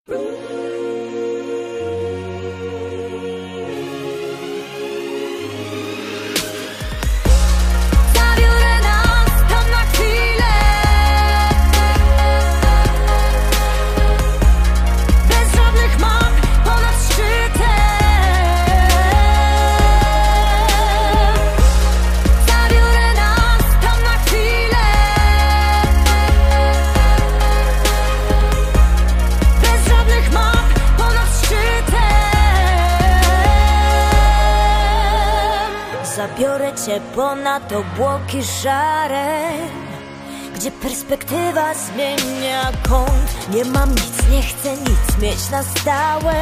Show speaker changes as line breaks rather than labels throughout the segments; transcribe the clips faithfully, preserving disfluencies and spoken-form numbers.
Zabiorę cię ponad obłoki szare, gdzie perspektywa zmienia kąt. Nie mam nic, nie chcę nic mieć na stałe.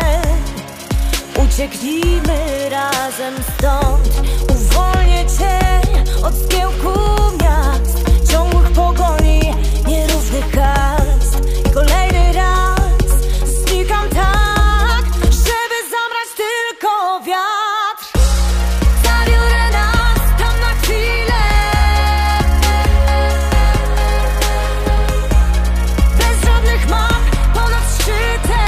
Ucieknijmy razem stąd. Uwolnię cię od zgiełku miast, ciągłych pogoni, nierównych kast. I kolejny raz znikam tak, żeby zabrać tylko wiatr. Zabiorę nas tam na chwilę, bez żadnych map, ponad szczytem.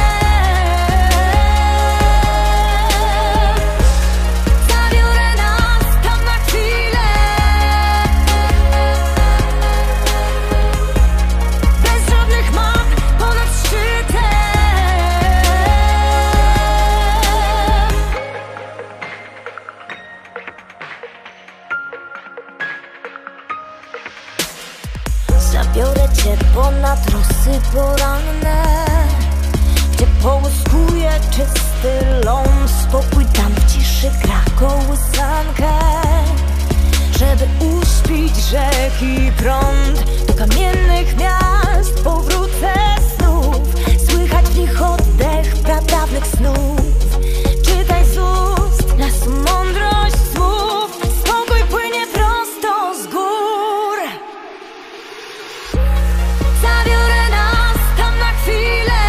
Zabiorę nas tam na chwilę, bez żadnych map, ponad szczytem. Zabiorę cię ponad rosy poranne, gdzie połyskuje czysty ląd. Spokój tam w ciszy gra kołysankę, żeby uśpić rzeki prąd. Do kamiennych miast powrócę znów, słychać w nich oddech pradawnych snów. Czytaj z ust lasu mądrość słów, spokój płynie prosto z gór. Zabiorę nas tam na chwilę,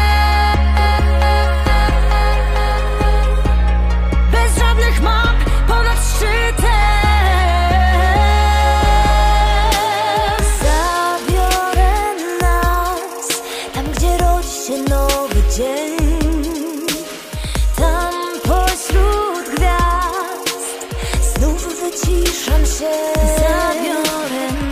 bez żadnych map, ponad szczytem. Zabiorę nas tam, gdzie rodzi się nowy dzień, tam pośród gwiazd znów wyciszam się. Zabiorę